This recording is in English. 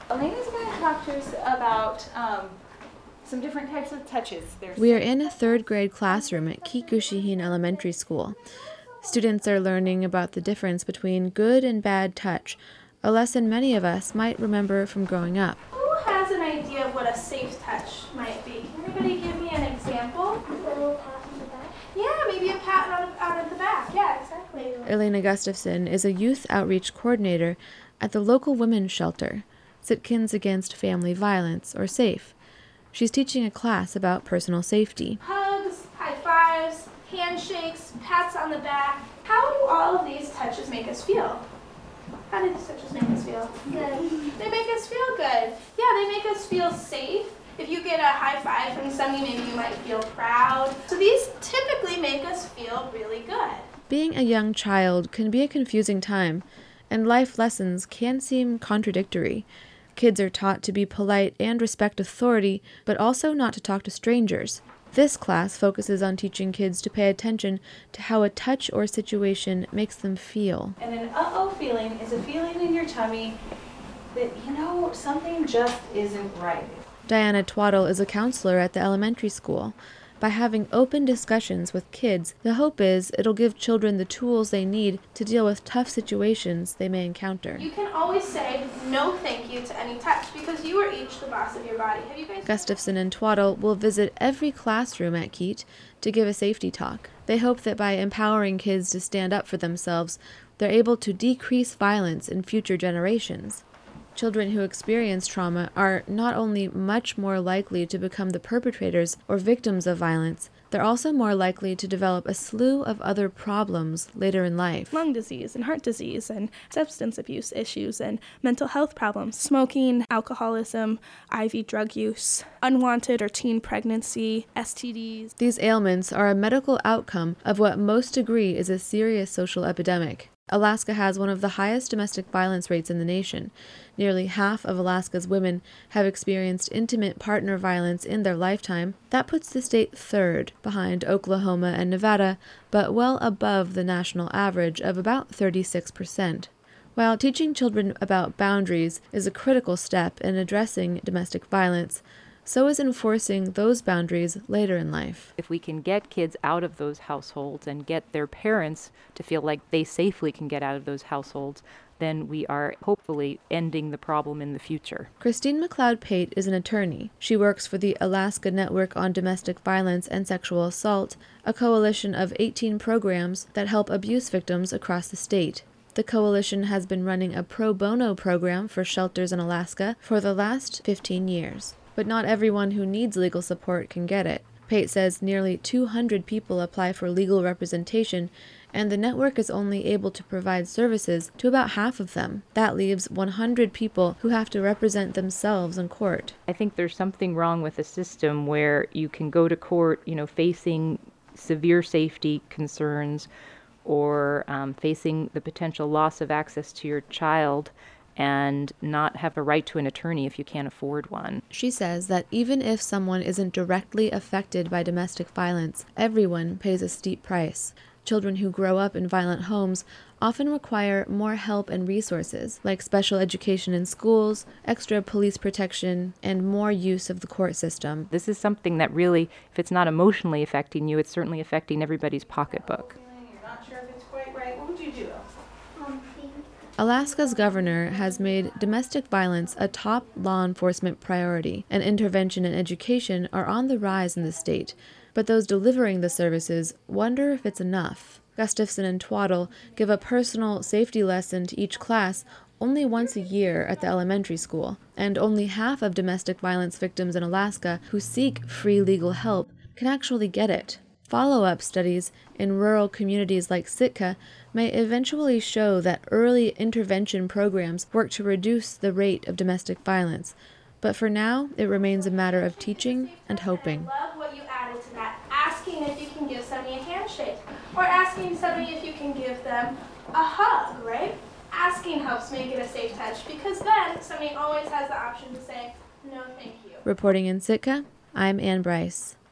Elena's going to talk to us about some different types of touches. We are in a third grade classroom at Kikushihin Elementary School. Students are learning about the difference between good and bad touch, a lesson many of us might remember from growing up. Who has an idea of what a safe touch might be? Can anybody give me an example? A little pat on the back. Yeah, maybe a pat out of the back. Yeah, exactly. Elena Gustafson is a youth outreach coordinator at the local women's shelter, Sitkins Against Family Violence, or SAFE. She's teaching a class about personal safety. Hugs, high fives, handshakes, pats on the back. How do all of these touches make us feel? How do these touches make us feel? Good. They make us feel good. Yeah, they make us feel safe. If you get a high five from somebody, maybe you might feel proud. So these typically make us feel really good. Being a young child can be a confusing time, and life lessons can seem contradictory. Kids are taught to be polite and respect authority, but also not to talk to strangers. This class focuses on teaching kids to pay attention to how a touch or situation makes them feel. And an uh-oh feeling is a feeling in your tummy that, something just isn't right. Diana Twaddle is a counselor at the elementary school. By having open discussions with kids, the hope is it'll give children the tools they need to deal with tough situations they may encounter. You can always say no thank you to any touch because you are each the boss of your body. Have you guys... Gustafson and Twaddle will visit every classroom at KEAT to give a safety talk. They hope that by empowering kids to stand up for themselves, they're able to decrease violence in future generations. Children who experience trauma are not only much more likely to become the perpetrators or victims of violence, they're also more likely to develop a slew of other problems later in life. Lung disease and heart disease and substance abuse issues and mental health problems, smoking, alcoholism, IV drug use, unwanted or teen pregnancy, STDs. These ailments are a medical outcome of what most agree is a serious social epidemic. Alaska has one of the highest domestic violence rates in the nation. Nearly half of Alaska's women have experienced intimate partner violence in their lifetime. That puts the state third, behind Oklahoma and Nevada, but well above the national average of about 36%. While teaching children about boundaries is a critical step in addressing domestic violence, so is enforcing those boundaries later in life. If we can get kids out of those households and get their parents to feel like they safely can get out of those households, then we are hopefully ending the problem in the future. Christine McLeod-Pate is an attorney. She works for the Alaska Network on Domestic Violence and Sexual Assault, a coalition of 18 programs that help abuse victims across the state. The coalition has been running a pro bono program for shelters in Alaska for the last 15 years. But not everyone who needs legal support can get it. Pate says nearly 200 people apply for legal representation, and the network is only able to provide services to about half of them. That leaves 100 people who have to represent themselves in court. I think there's something wrong with a system where you can go to court, facing severe safety concerns or facing the potential loss of access to your child, and not have a right to an attorney if you can't afford one. She says that even if someone isn't directly affected by domestic violence, everyone pays a steep price. Children who grow up in violent homes often require more help and resources, like special education in schools, extra police protection, and more use of the court system. This is something that really, if it's not emotionally affecting you, it's certainly affecting everybody's pocketbook. You're not sure if it's quite right. What would you do? Alaska's governor has made domestic violence a top law enforcement priority, and intervention and education are on the rise in the state. But those delivering the services wonder if it's enough. Gustafson and Twaddle give a personal safety lesson to each class only once a year at the elementary school, and only half of domestic violence victims in Alaska who seek free legal help can actually get it. Follow-up studies in rural communities like Sitka may eventually show that early intervention programs work to reduce the rate of domestic violence. But for now, it remains a matter of teaching and hoping. I love what you added to that. Asking if you can give somebody a handshake. Or asking somebody if you can give them a hug, right? Asking helps make it a safe touch because then somebody always has the option to say, no, thank you. Reporting in Sitka, I'm Ann Bryce.